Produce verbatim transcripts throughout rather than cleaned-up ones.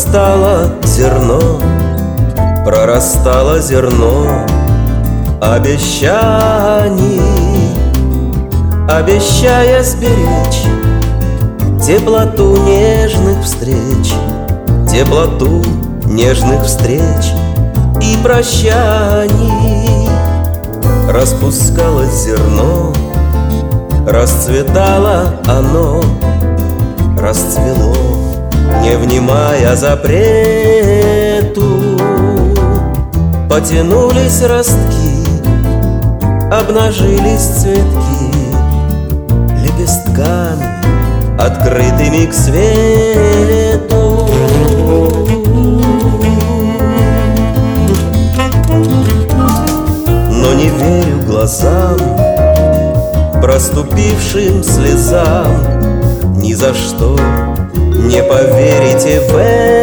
Прорастало зерно, прорастало зерно обещаний, обещая сберечь теплоту нежных встреч, теплоту нежных встреч и прощаний. Распускалось зерно, расцветало оно, расцвело, не внимая запрету. Потянулись ростки, обнажились цветки лепестками, открытыми к свету. Но не верю глазам, проступившим слезам, ни за что не поверите в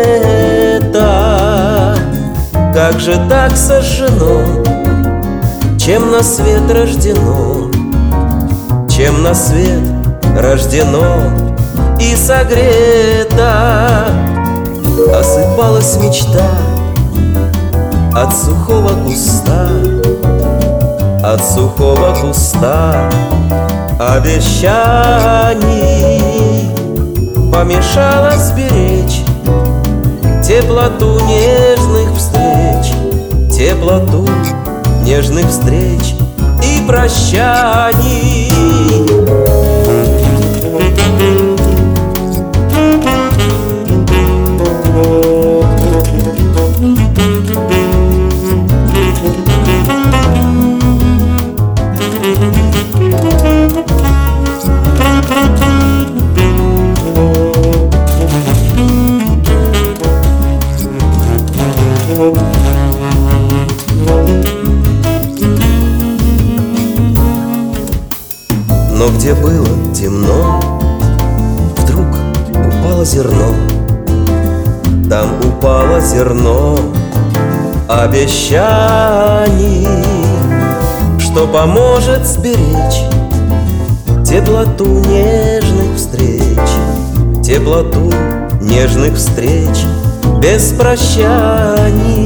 это. Как же так сожжено, чем на свет рождено, чем на свет рождено и согрето. Осыпалась мечта от сухого куста, от сухого куста обещаний. Помешала сберечь теплоту нежных встреч, теплоту нежных встреч и прощаний. Но где было темно, вдруг упало зерно. Там упало зерно обещаний, что поможет сберечь теплоту нежных встреч, теплоту нежных встреч без прощаний.